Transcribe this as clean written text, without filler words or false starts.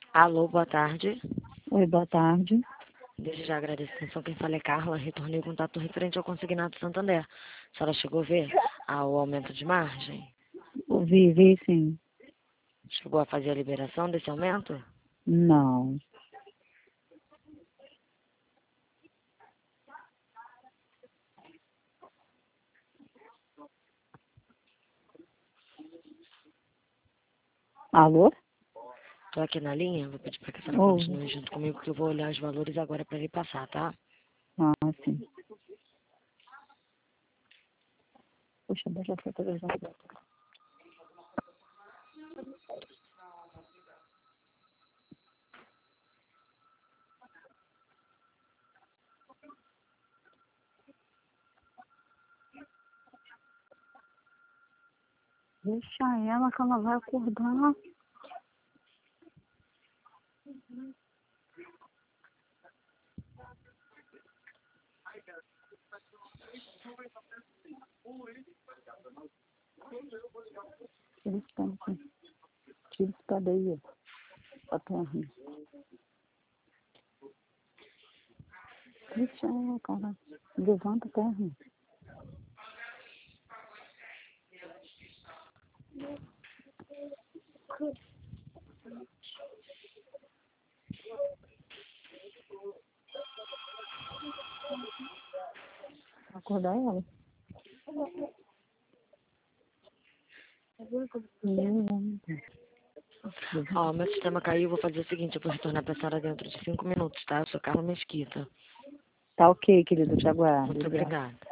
Alô, boa tarde. Oi, boa tarde. Desde já agradeço a atenção. Quem fala é Carla. Retornei o contato referente ao consignado Santander. A senhora chegou a ver o aumento de margem? Vi sim. Chegou a fazer a liberação desse aumento? Não. Alô? Estou aqui na linha. Vou pedir para que a senhora Ouve. continue junto comigo, que eu vou olhar os valores agora para lhe passar, tá? Ah, sim. Puxa, deixa eu televisão. Deixa ela que ela vai acordar. Tira esse pé aqui. Tira esse pé daí. A perna. Deixa ela, cara. Levanta a perna. Acordar ela. Ó, meu sistema caiu. Vou fazer o seguinte. Eu vou retornar para a senhora dentro de 5 minutos, tá? Eu sou Carla Mesquita. Tá ok, querido. Eu te aguardo. Muito obrigada.